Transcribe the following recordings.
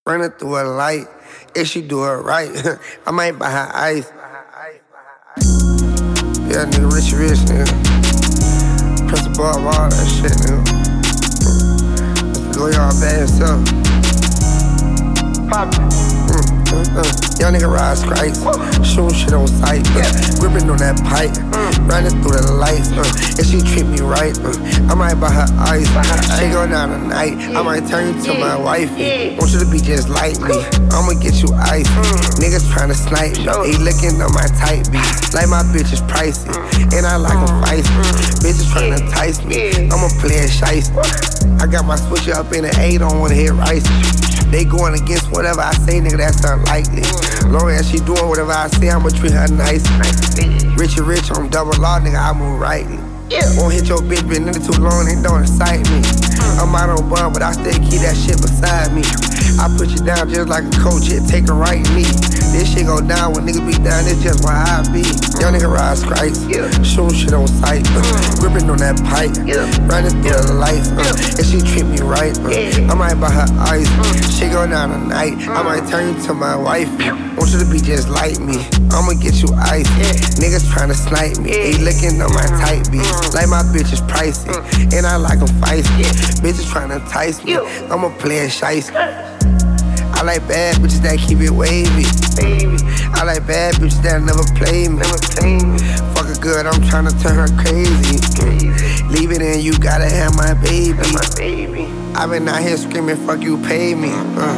Running through a light, if she do it right, I might buy her ice. Yeah, nigga, rich, nigga. Press above all that shit, nigga. Go y'all bad yourself. Poppin'. Young nigga ride strikes, shooting shit on sight, gripping on that pipe, running through the lights. If she treat me right, I might buy her ice. She go down tonight, I might turn you to my wifey. Want you to be just like me, I'ma get you ice. Niggas tryna snipe me, they looking on my tight beats. Like my bitch is pricey, and I like them feisty. Bitches tryna entice me, I'ma play it shiesty. I got my switcher up in the 8, don't wanna hit rice. They going against whatever I say, nigga, that's unlikely. Long as she doing whatever I say, I'ma treat her nice. Rich, I'm double law, nigga, I move rightly. Won't hit your bitch, been in it too long, they don't excite me. I'm out on bun, but I still keep that shit beside me. I put you down just like a coach, it take a right knee. This shit go down when niggas be down, it's just where I be. Young nigga ride strikes, shooting shit on sight, gripping on that pipe, running through the lights. If she treat me right, I might buy her ice. She go down tonight, I might turn you to my wife. Want you to be just like me, I'ma get you ice. Niggas tryna snipe me, they looking on my tight beats. Like my bitch is pricey, and I like them feisty. Bitches tryna entice me, I'ma play it shiesty. I like bad bitches that keep it wavy. I like bad bitches that never play me. Fuck her good, I'm tryna turn her crazy. Leave it in, you gotta have my baby. I been out here screaming, fuck you, pay me.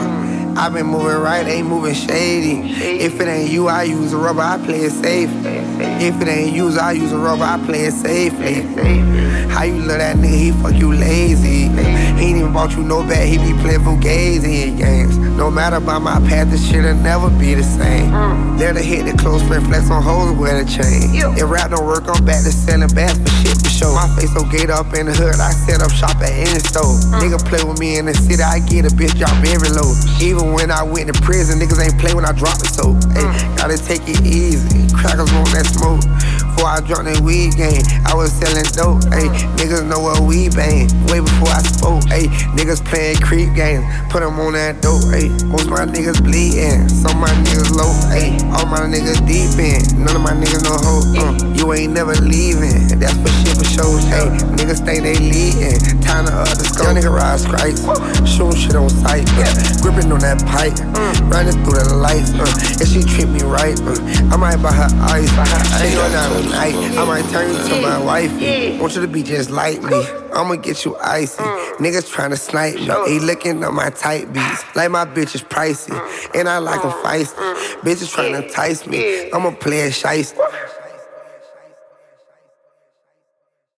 I been moving right, ain't moving shady. If it ain't you, I use a rubber, I play it safe. If it ain't you, I use a rubber, I play it safely. How you love that nigga, he fuck you lazy. He ain't even bought you no bag, he be playing fugazi in games. No matter about my path, this shit'll never be the same. Let her hit the close friend, flex on hoes, wear the chain. If rap don't work, I'm back to selling bags for shit for show. My face so gate up in the hood, I set up shop at any store. Nigga play with me in the city, I get a bitch drop every load. Even when I went to prison, niggas ain't play when I drop the soap. Ay, gotta take it easy, crackers want that smoke. Before I dropped that weed game, I was selling dope. Ay, niggas know what we bang, way before I spoke. Ay, niggas playing creep games, put them on that dope. Ay, most my niggas bleeding, some my niggas low. Ay, all my niggas deep in, none of my niggas no hope. You ain't never leaving, that's for shit for shows. Ay, niggas think they leading, time to the scope. Young nigga ride strikes, shooting shit on sight, gripping on that pipe, running through the lights. If she treat me right, I might buy her ice. She go down tonight, I might turn you to my wifey. Want you to be just like me, I'ma get you icy. Niggas tryna snipe me, they looking on my tight beats. Like my bitch is pricey, and I like them feisty. Bitches tryna entice me, I'ma play it shiesty.